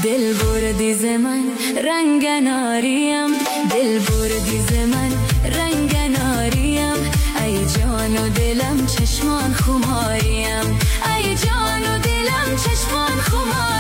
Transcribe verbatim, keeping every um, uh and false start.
دل بردی ز من رنگناریم، دل بردی ز من رنگناریم، ای جان و دلم چشمان خماریم، ای جان و دلم چشمان خماریم.